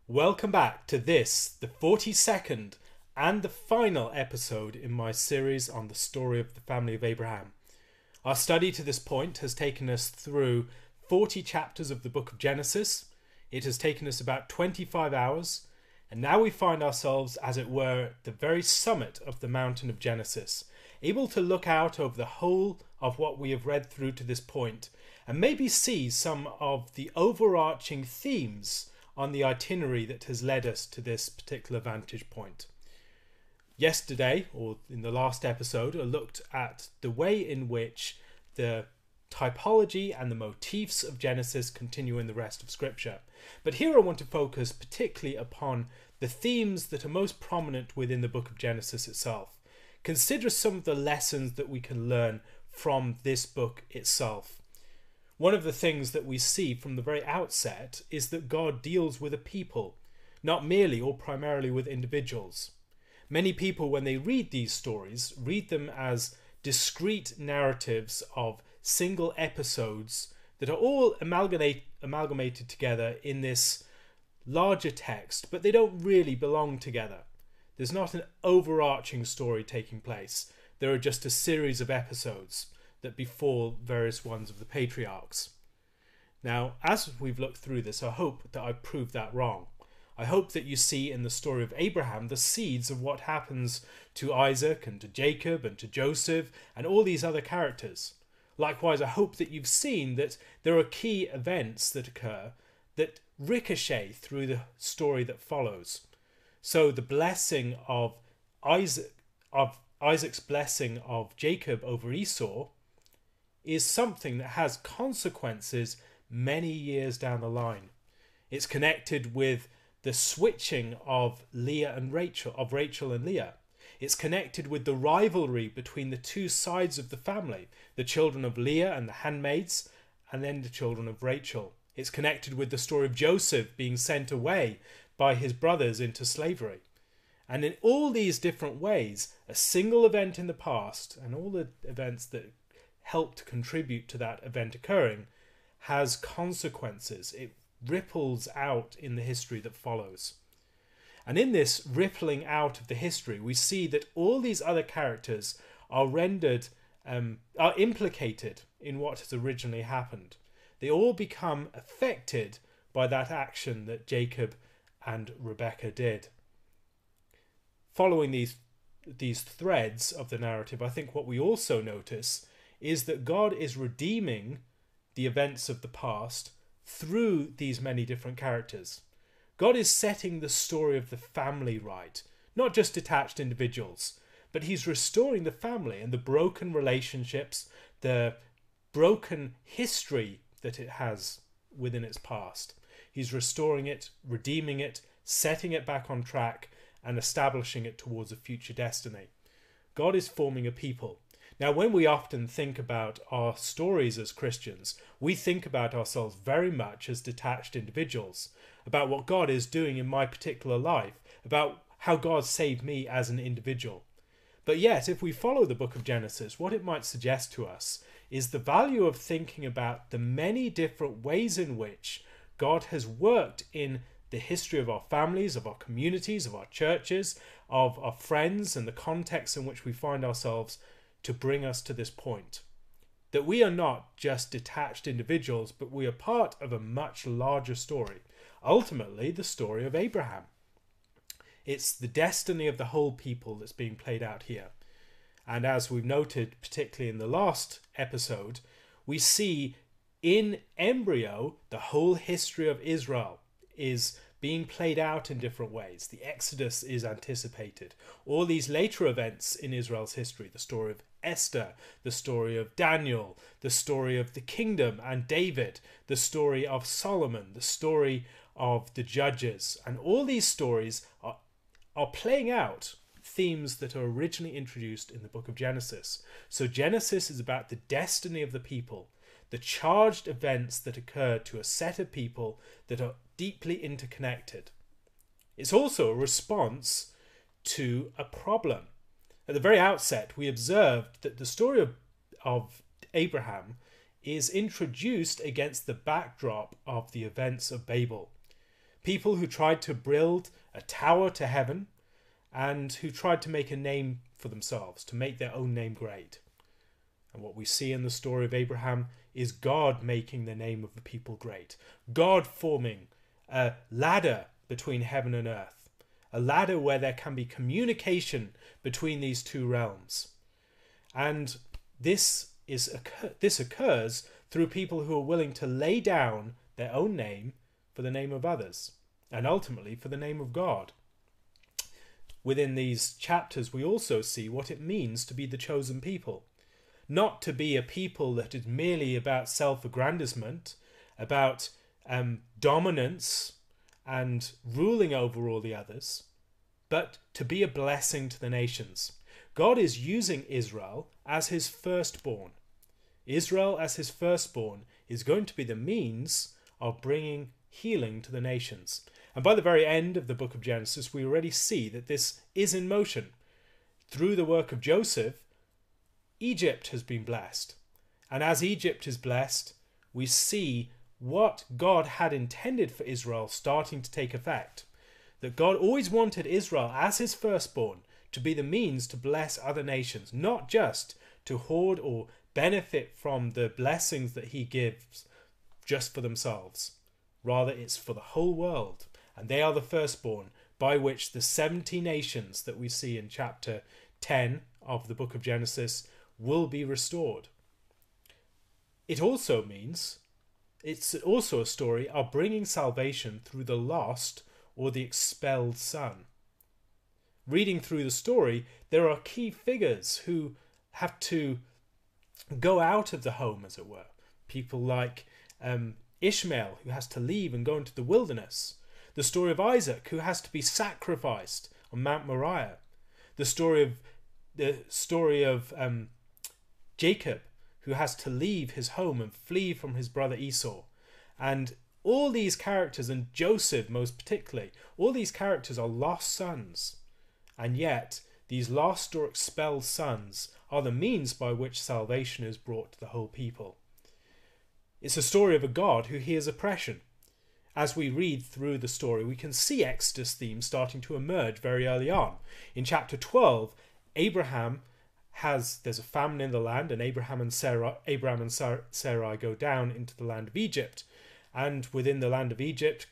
Welcome back to the 42nd and the final episode in my series on the story of the family of Abraham. Our study to this point has taken us through 40 chapters of the book of Genesis. It has taken us about 25 hours, and now we find ourselves, as it were, at the very summit of the mountain of Genesis, able to look out over the whole of what we have read through to this point, and maybe see some of the overarching themes on the itinerary that has led us to this particular vantage point. Yesterday, or in the last episode, I looked at the way in which the typology and the motifs of Genesis continue in the rest of Scripture. But here I want to focus particularly upon the themes that are most prominent within the book of Genesis itself. Consider some of the lessons that we can learn from this book itself. One of the things that we see from the very outset is that God deals with a people, not merely or primarily with individuals. Many people, when they read these stories, read them as discrete narratives of single episodes that are all amalgamated together in this larger text, but they don't really belong together. There's not an overarching story taking place. There are just a series of episodes that befall various ones of the patriarchs. Now, as we've looked through this, I hope that I've proved that wrong. I hope that you see in the story of Abraham the seeds of what happens to Isaac and to Jacob and to Joseph and all these other characters. Likewise, I hope that you've seen that there are key events that occur that ricochet through the story that follows. So the blessing of Isaac's blessing of Jacob over Esau is something that has consequences many years down the line. It's connected with the switching of Rachel and Leah. It's connected with the rivalry between the two sides of the family, the children of Leah and the handmaids, and then the children of Rachel. It's connected with the story of Joseph being sent away by his brothers into slavery. And in all these different ways, a single event in the past and all the events that helped contribute to that event occurring has consequences. It ripples out in the history that follows. And in this rippling out of the history, we see that all these other characters are are implicated in what has originally happened. They all become affected by that action that Jacob and Rebekah did. Following these threads of the narrative, I think what we also notice is that God is redeeming the events of the past through these many different characters. God is setting the story of the family right, not just detached individuals, but he's restoring the family and the broken relationships, the broken history that it has within its past. He's restoring it, redeeming it, setting it back on track, and establishing it towards a future destiny. God is forming a people. Now, when we often think about our stories as Christians, we think about ourselves very much as detached individuals, about what God is doing in my particular life, about how God saved me as an individual. But yet, if we follow the book of Genesis, what it might suggest to us is the value of thinking about the many different ways in which God has worked in the history of our families, of our communities, of our churches, of our friends, and the context in which we find ourselves to bring us to this point. That we are not just detached individuals, but we are part of a much larger story. Ultimately, the story of Abraham. It's the destiny of the whole people that's being played out here. And as we've noted, particularly in the last episode, we see in embryo the whole history of Israel is being played out in different ways. The Exodus is anticipated. All these later events in Israel's history, the story of Esther, the story of Daniel, the story of the kingdom and David, the story of Solomon, the story of the judges, and all these stories are playing out themes that are originally introduced in the book of Genesis. So Genesis is about the destiny of the people, the charged events that occur to a set of people that are deeply interconnected. It's also a response to a problem. At the very outset, we observed that the story of Abraham is introduced against the backdrop of the events of Babel. People who tried to build a tower to heaven and who tried to make a name for themselves, to make their own name great. And what we see in the story of Abraham is God making the name of the people great. God forming a ladder between heaven and earth. A ladder where there can be communication between these two realms. And this occurs through people who are willing to lay down their own name for the name of others, and ultimately for the name of God. Within these chapters, we also see what it means to be the chosen people. Not to be a people that is merely about self-aggrandizement, about dominance and ruling over all the others, but to be a blessing to the nations. God is using Israel as his firstborn. Israel as his firstborn is going to be the means of bringing healing to the nations. And by the very end of the book of Genesis, we already see that this is in motion. Through the work of Joseph, Egypt has been blessed. And as Egypt is blessed, we see what God had intended for Israel starting to take effect. That God always wanted Israel as his firstborn to be the means to bless other nations, not just to hoard or benefit from the blessings that he gives just for themselves. Rather, it's for the whole world. And they are the firstborn, by which the 70 nations that we see in chapter 10 of the book of Genesis will be restored. It also means, it's also a story of bringing salvation through the lost or the expelled son. Reading through the story, there are key figures who have to go out of the home, as it were. People like Ishmael, who has to leave and go into the wilderness. The story of Isaac, who has to be sacrificed on Mount Moriah. The story of Jacob, who has to leave his home and flee from his brother Esau. And all these characters, and Joseph most particularly, all these characters are lost sons. And yet, these lost or expelled sons are the means by which salvation is brought to the whole people. It's a story of a God who hears oppression. As we read through the story, we can see Exodus themes starting to emerge very early on. In chapter 12, there's a famine in the land, and Abraham and Sarai go down into the land of Egypt. And within the land of Egypt,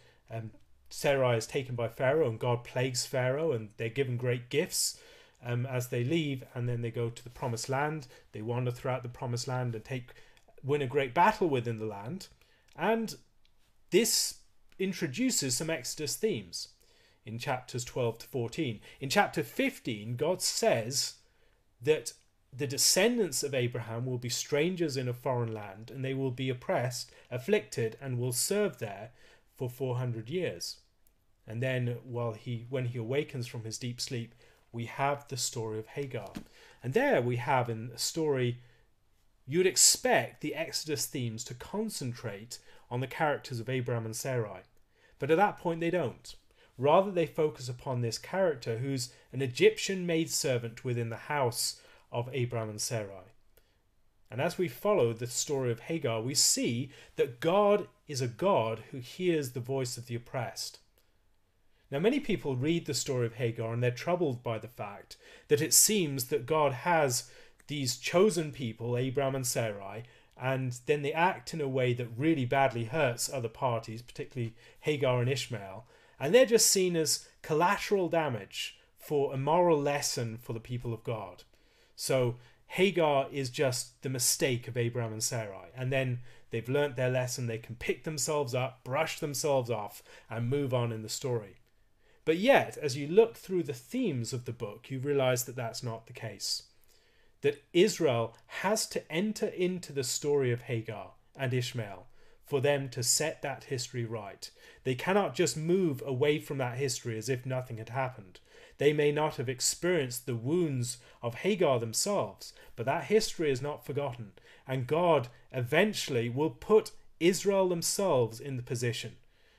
Sarai is taken by Pharaoh, and God plagues Pharaoh, and they're given great gifts as they leave, and then they go to the promised land. They wander throughout the promised land and win a great battle within the land. And this introduces some Exodus themes in chapters 12 to 14. In chapter 15, God says that the descendants of Abraham will be strangers in a foreign land, and they will be oppressed, afflicted, and will serve there for 400 years. And then when he awakens from his deep sleep, we have the story of Hagar. And there we have in a story, you'd expect the Exodus themes to concentrate on the characters of Abraham and Sarai. But at that point they don't. Rather, they focus upon this character who's an Egyptian maidservant within the house of Abraham and Sarai. And as we follow the story of Hagar, we see that God is a God who hears the voice of the oppressed. Now, many people read the story of Hagar and they're troubled by the fact that it seems that God has these chosen people, Abraham and Sarai, and then they act in a way that really badly hurts other parties, particularly Hagar and Ishmael, and they're just seen as collateral damage for a moral lesson for the people of God. So Hagar is just the mistake of Abraham and Sarai, and then they've learnt their lesson, they can pick themselves up, brush themselves off, and move on in the story. But yet, as you look through the themes of the book, you realize that that's not the case. That Israel has to enter into the story of Hagar and Ishmael for them to set that history right. They cannot just move away from that history as if nothing had happened. They may not have experienced the wounds of Hagar themselves, but that history is not forgotten, and God eventually will put Israel themselves in the position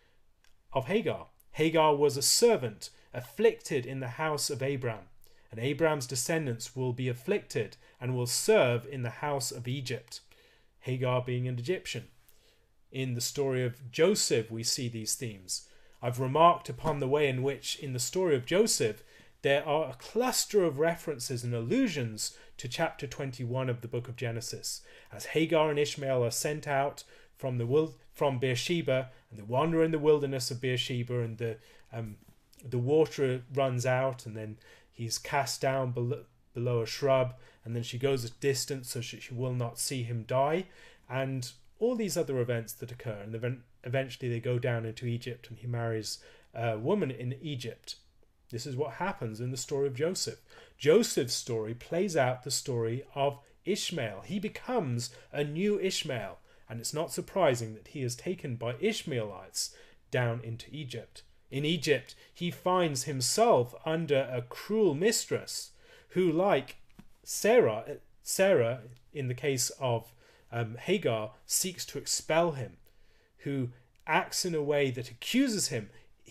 of Hagar. Hagar was a servant afflicted in the house of Abraham, and Abraham's descendants will be afflicted and will serve in the house of Egypt, Hagar being an Egyptian. In the story of Joseph, we see these themes. I've remarked upon the way in which, in the story of Joseph, there are a cluster of references and allusions to chapter 21 of the book of Genesis, as Hagar and Ishmael are sent out from Beersheba, and they wander in the wilderness of Beersheba, and the water runs out, and then he's cast down below a shrub, and then she goes a distance so she will not see him die, and all these other events that occur, and then eventually they go down into Egypt, and he marries a woman in Egypt. This is what happens in the story of Joseph. Joseph's story plays out the story of Ishmael. He becomes a new Ishmael, and it's not surprising that he is taken by Ishmaelites down into Egypt. In Egypt, he finds himself under a cruel mistress who, like Sarah, in the case of Hagar, seeks to expel him, who acts in a way that accuses him.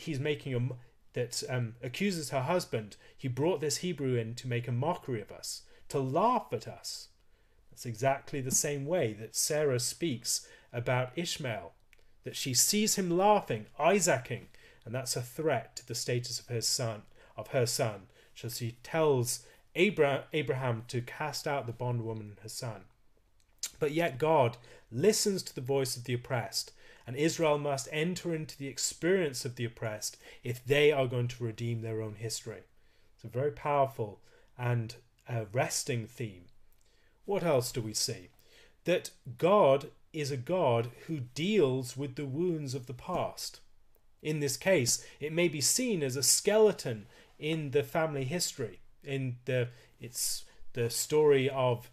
Accuses her husband. He brought this Hebrew in to make a mockery of us, to laugh at us. That's exactly the same way that Sarah speaks about Ishmael, that she sees him laughing, Isaacing, and that's a threat to the status of her son. So she tells Abraham to cast out the bondwoman and her son. But yet God listens to the voice of the oppressed, and Israel must enter into the experience of the oppressed if they are going to redeem their own history. It's a very powerful and arresting theme. What else do we see? That God is a God who deals with the wounds of the past. In this case, it may be seen as a skeleton in the family history. The story of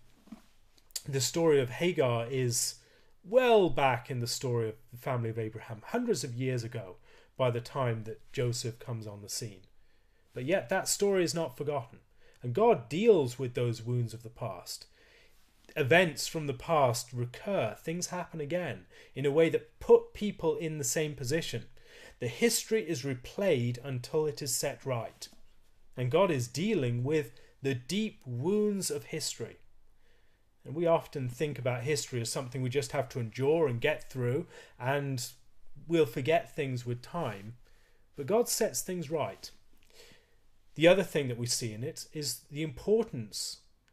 Hagar is well back in the story of the family of Abraham, hundreds of years ago, by the time that Joseph comes on the scene. But yet that story is not forgotten, and God deals with those wounds of the past. Events from the past recur, things happen again, in a way that put people in the same position. The history is replayed until it is set right. And God is dealing with the deep wounds of history. And we often think about history as something we just have to endure and get through, and we'll forget things with time. But God sets things right. The other thing that we see in it is the importance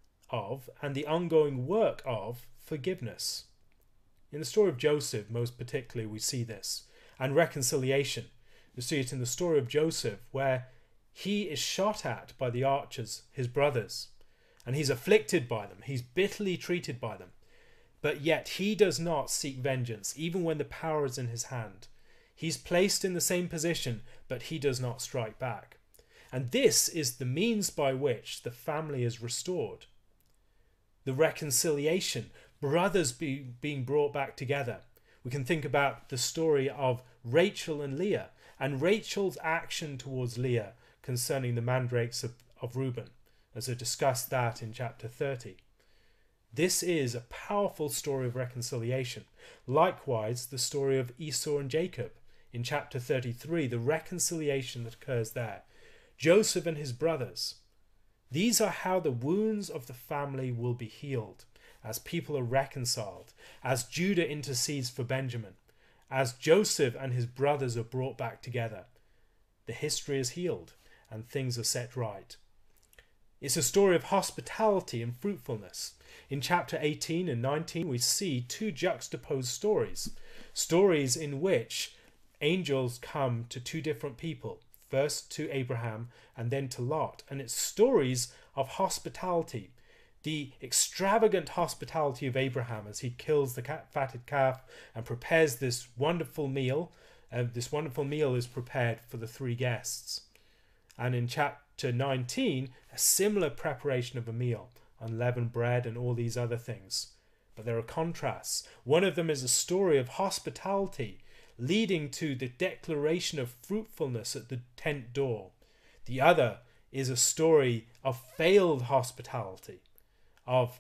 of and the ongoing work of forgiveness. In the story of Joseph, most particularly, we see this. And reconciliation. You see it in the story of Joseph, where he is shot at by the archers, his brothers, and he's afflicted by them. He's bitterly treated by them. But yet he does not seek vengeance, even when the power is in his hand. He's placed in the same position, but he does not strike back. And this is the means by which the family is restored. The reconciliation, brothers being brought back together. We can think about the story of Rachel and Leah, and Rachel's action towards Leah concerning the mandrakes of Reuben, as I discussed that in chapter 30. This is a powerful story of reconciliation. Likewise, the story of Esau and Jacob in chapter 33, the reconciliation that occurs there. Joseph and his brothers. These are how the wounds of the family will be healed, as people are reconciled, as Judah intercedes for Benjamin, as Joseph and his brothers are brought back together. The history is healed, and things are set right. It's a story of hospitality and fruitfulness. In chapter 18 and 19, we see two juxtaposed stories. Stories in which angels come to two different people, first to Abraham and then to Lot. And it's stories of hospitality. The extravagant hospitality of Abraham as he kills the fatted calf and prepares this wonderful meal. This wonderful meal is prepared for the three guests. And in chapter 19, a similar preparation of a meal, unleavened bread and all these other things. But there are contrasts. One of them is a story of hospitality leading to the declaration of fruitfulness at the tent door. The other is a story of failed hospitality, of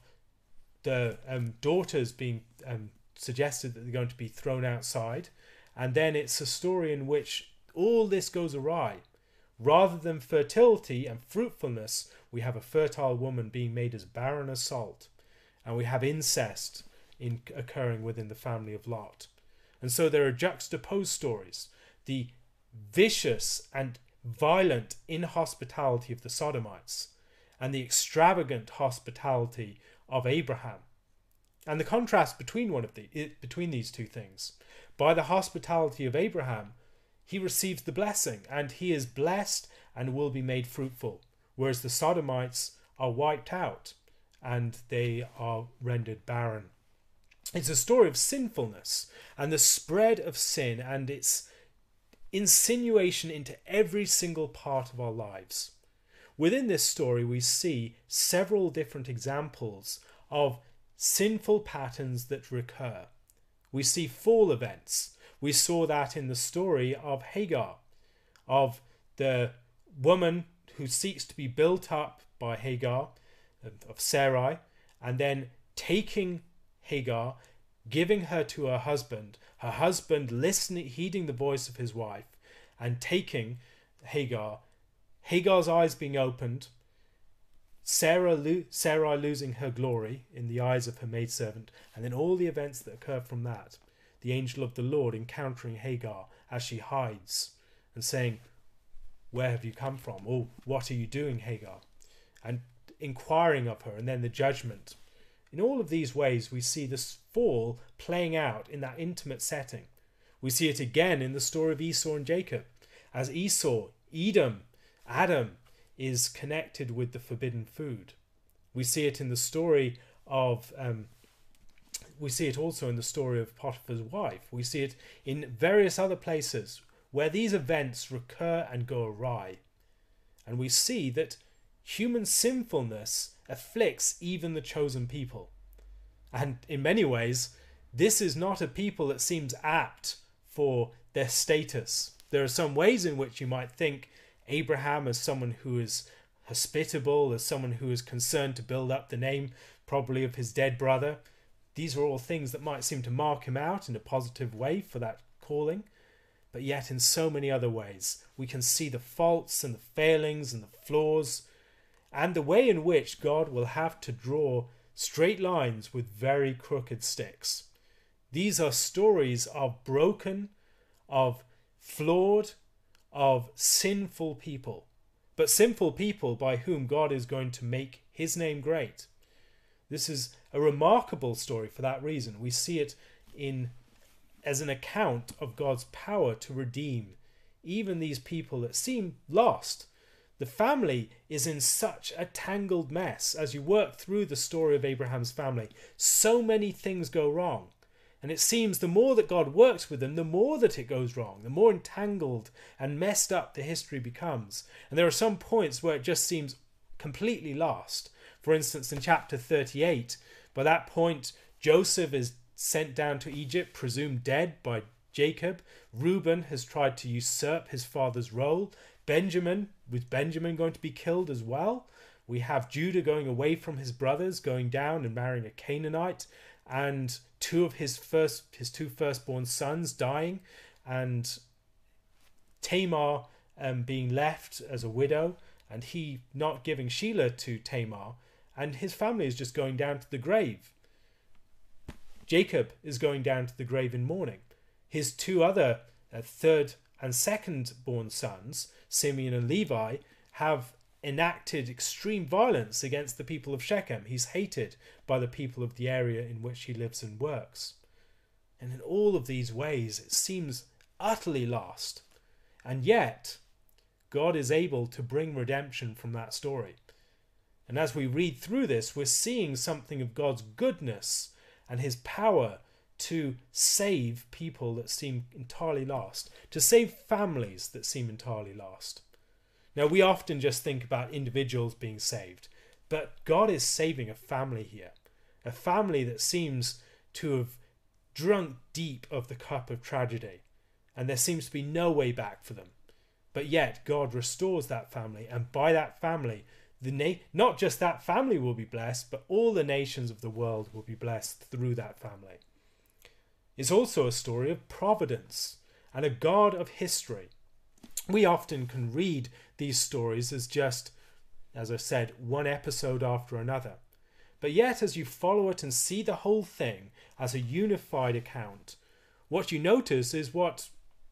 the daughters being suggested that they're going to be thrown outside, and then it's a story in which all this goes awry. Rather than fertility and fruitfulness, we have a fertile woman being made as barren as salt, and we have incest occurring within the family of Lot. And so there are juxtaposed stories. The vicious and violent inhospitality of the Sodomites and the extravagant hospitality of Abraham. And the contrast between these two things. By the hospitality of Abraham, he receives the blessing, and he is blessed and will be made fruitful, whereas the Sodomites are wiped out and they are rendered barren. It's a story of sinfulness and the spread of sin and its insinuation into every single part of our lives. Within this story, we see several different examples of sinful patterns that recur. We see fall events. We saw that in the story of Hagar, of the woman who seeks to be built up by Hagar, of Sarai, and then taking Hagar, giving her to her husband listening, heeding the voice of his wife, and taking Hagar, Hagar's eyes being opened, Sarai losing her glory in the eyes of her maidservant, and then all the events that occur from that. The angel of the Lord encountering Hagar as she hides and saying, "Where have you come from?" "Oh, what are you doing, Hagar?" And inquiring of her, and then the judgment. In all of these ways, we see this fall playing out in that intimate setting. We see it again in the story of Esau and Jacob, as Esau, Adam, is connected with the forbidden food. We see it in the story of we see it also in the story of Potiphar's wife. We see it in various other places where these events recur and go awry. And we see that human sinfulness afflicts even the chosen people. And in many ways, this is not a people that seems apt for their status. There are some ways in which you might think Abraham as someone who is hospitable, as someone who is concerned to build up the name probably of his dead brother. These are all things that might seem to mark him out in a positive way for that calling. But yet in so many other ways, we can see the faults and the failings and the flaws, and the way in which God will have to draw straight lines with very crooked sticks. These are stories of broken, of flawed, of sinful people, but sinful people by whom God is going to make his name great. This is a remarkable story for that reason. We see it as an account of God's power to redeem even these people that seem lost. The family is in such a tangled mess. As you work through the story of Abraham's family, so many things go wrong. And it seems the more that God works with them, the more that it goes wrong, the more entangled and messed up the history becomes. And there are some points where it just seems completely lost. For instance, in chapter 38, by that point, Joseph is sent down to Egypt, presumed dead by Jacob. Reuben has tried to usurp his father's role. Was Benjamin going to be killed as well? We have Judah going away from his brothers, going down and marrying a Canaanite, and two of his two firstborn sons dying, and Tamar being left as a widow, and he not giving Shelah to Tamar, and his family is just going down to the grave. Jacob is going down to the grave in mourning. His two other third and second born sons, Simeon and Levi, have enacted extreme violence against the people of Shechem. He's hated by the people of the area in which he lives and works. And in all of these ways, it seems utterly lost. And yet, God is able to bring redemption from that story. And as we read through this, we're seeing something of God's goodness and his power to save people that seem entirely lost, to save families that seem entirely lost. Now, we often just think about individuals being saved, but God is saving a family here, a family that seems to have drunk deep of the cup of tragedy, and there seems to be no way back for them. But yet, God restores that family, and by that family, not just that family will be blessed, but all the nations of the world will be blessed through that family. It's also a story of providence and a God of history. We often can read these stories as just, as I said, one episode after another. But yet, as you follow it and see the whole thing as a unified account, what you notice is what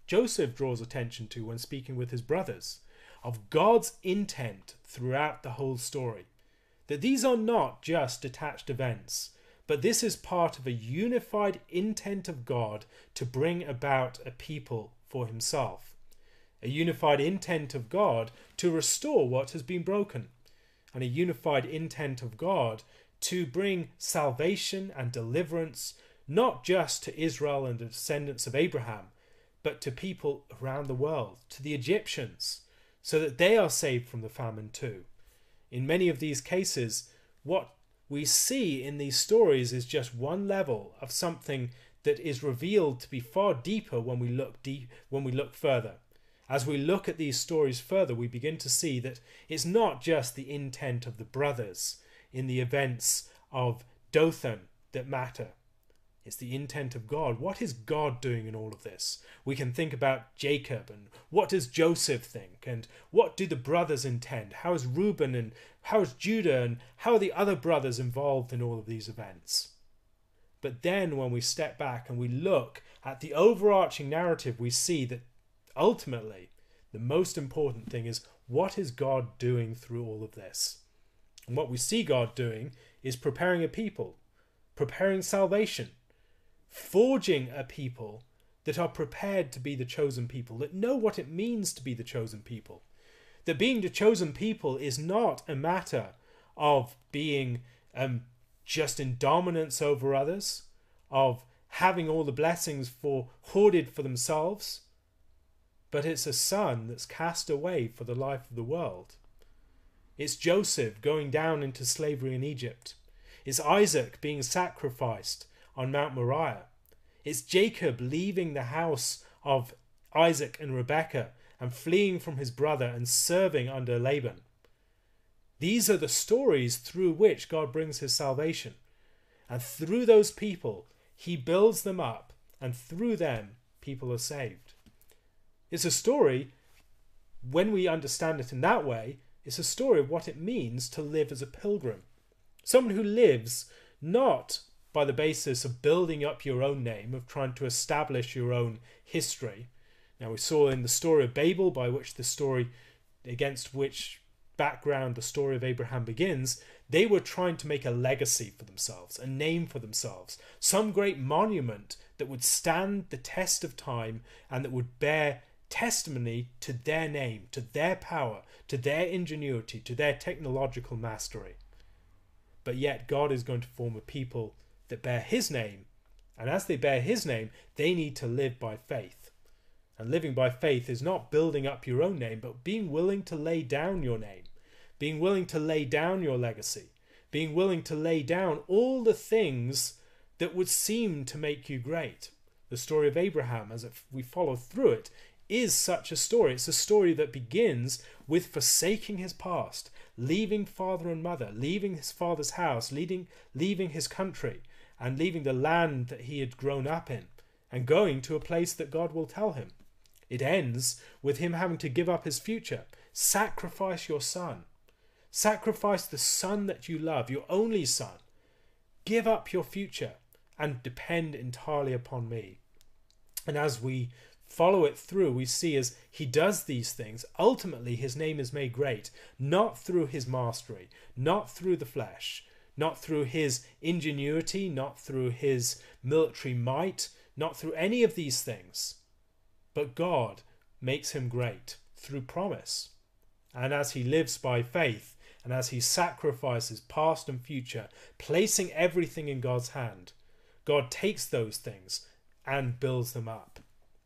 Joseph draws attention to when speaking with his brothers, of God's intent throughout the whole story. That these are not just detached events, but this is part of a unified intent of God to bring about a people for himself. A unified intent of God to restore what has been broken. And a unified intent of God to bring salvation and deliverance, not just to Israel and the descendants of Abraham, but to people around the world, to the Egyptians, so that they are saved from the famine too. In many of these cases, what we see in these stories is just one level of something that is revealed to be far deeper when we look further. As we look at these stories further, we begin to see that it's not just the intent of the brothers in the events of Dothan that matter. It's the intent of God. What is God doing in all of this? We can think about Jacob, and what does Joseph think? And what do the brothers intend? How is Reuben and how is Judah, and how are the other brothers involved in all of these events? But then when we step back and we look at the overarching narrative, we see that ultimately the most important thing is, what is God doing through all of this? And what we see God doing is preparing a people, preparing salvation, forging a people that are prepared to be the chosen people, that know what it means to be the chosen people. That being the chosen people is not a matter of being just in dominance over others, of having all the blessings hoarded for themselves, but it's a son that's cast away for the life of the world. It's Joseph going down into slavery in Egypt. It's Isaac being sacrificed on Mount Moriah. It's Jacob leaving the house of Isaac and Rebekah and fleeing from his brother and serving under Laban. These are the stories through which God brings his salvation. And through those people, he builds them up, and through them, people are saved. It's a story, when we understand it in that way, it's a story of what it means to live as a pilgrim. Someone who lives not by the basis of building up your own name, of trying to establish your own history. Now, we saw in the story of Babel, by which the story against which background the story of Abraham begins, they were trying to make a legacy for themselves, a name for themselves, some great monument that would stand the test of time and that would bear testimony to their name, to their power, to their ingenuity, to their technological mastery. But yet God is going to form a people that bear his name, and as they bear his name, they need to live by faith. And living by faith is not building up your own name, but being willing to lay down your name, being willing to lay down your legacy, being willing to lay down all the things that would seem to make you great. The story of Abraham, as we follow through it, is such a story. It's a story that begins with forsaking his past, leaving father and mother, leaving his father's house, leaving his country, and leaving the land that he had grown up in, and going to a place that God will tell him. It ends with him having to give up his future. Sacrifice your son. Sacrifice the son that you love, your only son. Give up your future and depend entirely upon me. And as we follow it through, we see as he does these things, ultimately his name is made great, not through his mastery, not through the flesh, not through his ingenuity, not through his military might, not through any of these things. But God makes him great through promise. And as he lives by faith, and as he sacrifices past and future, placing everything in God's hand, God takes those things and builds them up.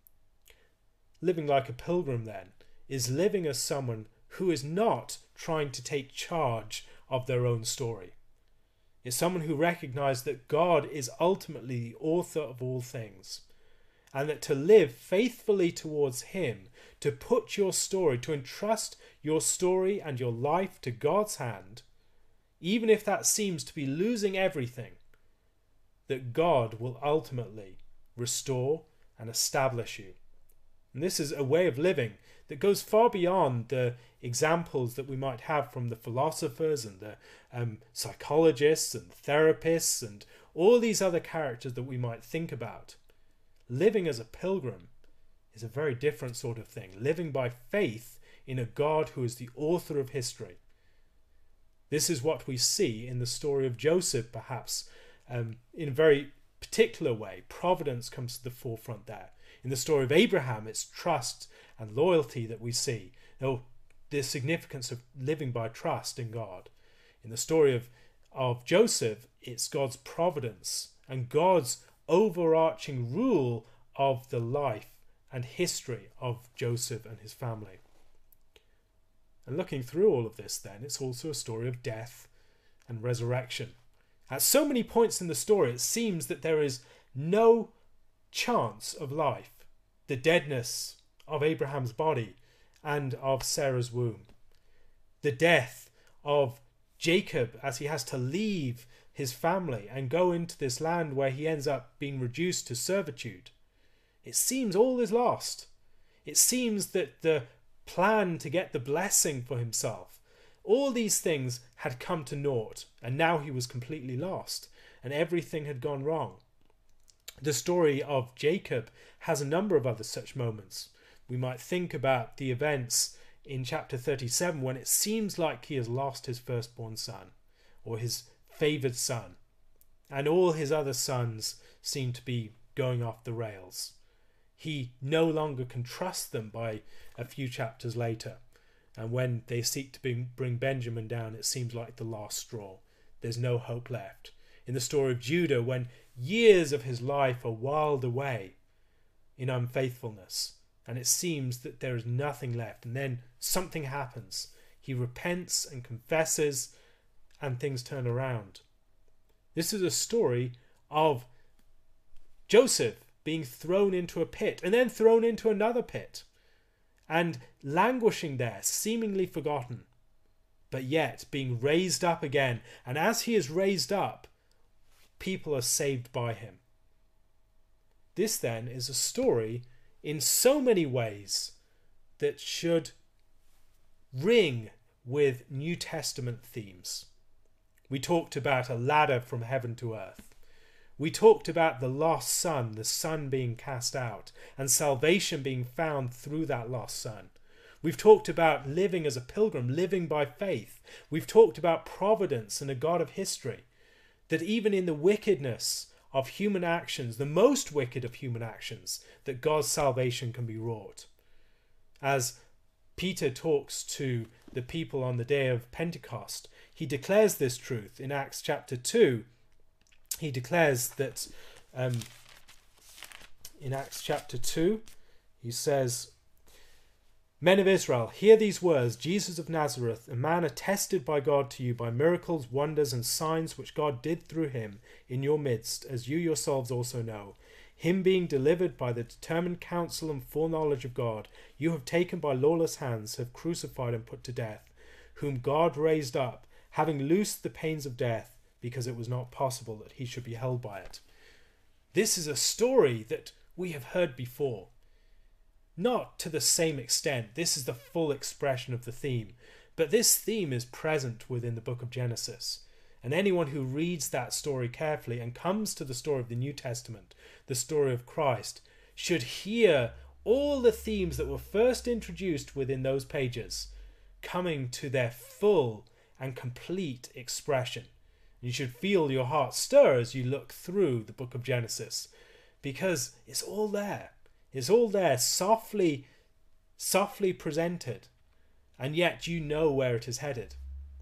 Living like a pilgrim, then, is living as someone who is not trying to take charge of their own story. It's someone who recognizes that God is ultimately the author of all things, and that to live faithfully towards him, to put your story, to entrust your story and your life to God's hand, even if that seems to be losing everything, that God will ultimately restore and establish you. And this is a way of living that goes far beyond the examples that we might have from the philosophers and the psychologists and therapists and all these other characters that we might think about. Living as a pilgrim is a very different sort of thing. Living by faith in a God who is the author of history. This is what we see in the story of Joseph, perhaps, in a very particular way. Providence comes to the forefront there. In the story of Abraham, it's trust and loyalty that we see. The significance of living by trust in God. In the story of Joseph, it's God's providence and God's overarching rule of the life and history of Joseph and his family. And looking through all of this then, it's also a story of death and resurrection. At so many points in the story, it seems that there is no chance of life. The deadness of Abraham's body and of Sarah's womb. The death of Jacob as he has to leave his family and go into this land where he ends up being reduced to servitude. It seems all is lost. It seems that the plan to get the blessing for himself, all these things had come to naught, and now he was completely lost, and everything had gone wrong. The story of Jacob has a number of other such moments. We might think about the events in chapter 37 when it seems like he has lost his firstborn son, or his favoured son, and all his other sons seem to be going off the rails. He no longer can trust them by a few chapters later, and when they seek to bring Benjamin down, it seems like the last straw. There's no hope left. In the story of Judah, when years of his life are whiled away in unfaithfulness, and it seems that there is nothing left, and then something happens. He repents and confesses, and things turn around. This is a story of Joseph being thrown into a pit, and then thrown into another pit, and languishing there, seemingly forgotten, but yet being raised up again. And as he is raised up, people are saved by him. This then is a story in so many ways that should ring with New Testament themes. We talked about a ladder from heaven to earth. We talked about the lost son, the son being cast out, and salvation being found through that lost son. We've talked about living as a pilgrim, living by faith. We've talked about providence and a God of history, that even in the wickedness of human actions, the most wicked of human actions, that God's salvation can be wrought. As Peter talks to the people on the day of Pentecost, he declares this truth in Acts chapter 2. He declares that in Acts chapter 2, he says, "Men of Israel, hear these words. Jesus of Nazareth, a man attested by God to you by miracles, wonders, and signs which God did through him in your midst, as you yourselves also know. Him being delivered by the determined counsel and foreknowledge of God, you have taken by lawless hands, have crucified and put to death, whom God raised up, having loosed the pains of death, because it was not possible that he should be held by it." This is a story that we have heard before. Not to the same extent. This is the full expression of the theme. But this theme is present within the book of Genesis. And anyone who reads that story carefully and comes to the story of the New Testament, the story of Christ, should hear all the themes that were first introduced within those pages coming to their full and complete expression. You should feel your heart stir as you look through the book of Genesis, because it's all there. It's all there, softly presented, and yet you know where it is headed.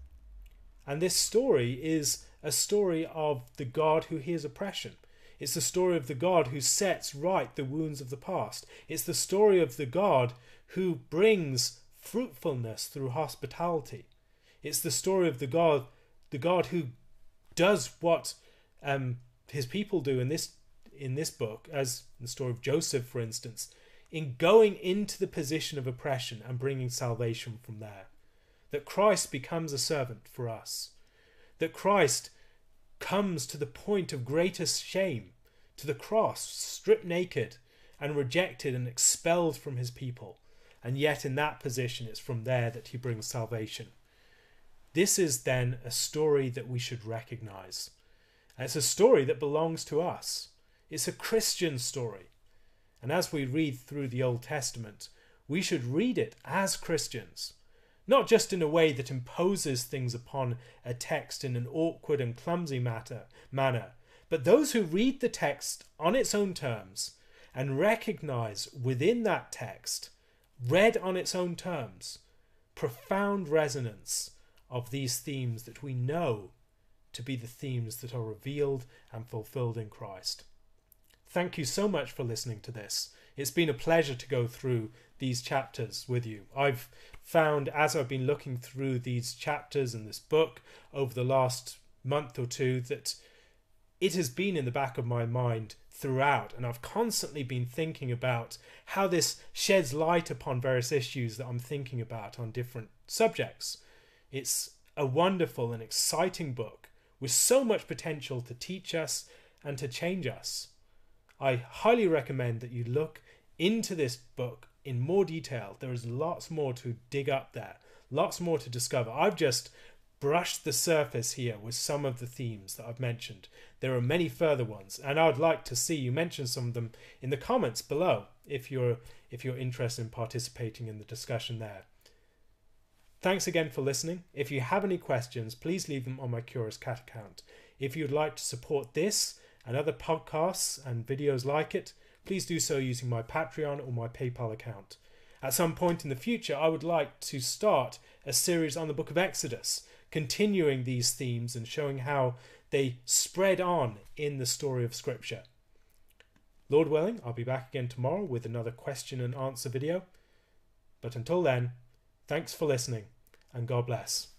And this story is a story of the God who hears oppression. It's the story of the God who sets right the wounds of the past. It's the story of the God who brings fruitfulness through hospitality. It's the story of the God who does what his people do in this book, as in the story of Joseph, for instance, in going into the position of oppression and bringing salvation from there. That Christ becomes a servant for us. That Christ comes to the point of greatest shame, to the cross, stripped naked and rejected and expelled from his people. And yet in that position, it's from there that he brings salvation. This is then a story that we should recognize. And it's a story that belongs to us. It's a Christian story. And as we read through the Old Testament, we should read it as Christians, not just in a way that imposes things upon a text in an awkward and clumsy manner, but those who read the text on its own terms and recognize within that text, read on its own terms, profound resonance of these themes that we know to be the themes that are revealed and fulfilled in Christ. Thank you so much for listening to this. It's been a pleasure to go through these chapters with you. I've found, as I've been looking through these chapters and this book over the last month or two, that it has been in the back of my mind throughout, and I've constantly been thinking about how this sheds light upon various issues that I'm thinking about on different subjects. It's a wonderful and exciting book with so much potential to teach us and to change us. I highly recommend that you look into this book in more detail. There is lots more to dig up there, lots more to discover. I've just brushed the surface here with some of the themes that I've mentioned. There are many further ones, and I'd like to see you mention some of them in the comments below if you're interested in participating in the discussion there. Thanks again for listening. If you have any questions, please leave them on my Curious Cat account. If you'd like to support this and other podcasts and videos like it, please do so using my Patreon or my PayPal account. At some point in the future, I would like to start a series on the book of Exodus, continuing these themes and showing how they spread on in the story of Scripture. Lord willing, I'll be back again tomorrow with another question and answer video. But until then, thanks for listening, and God bless.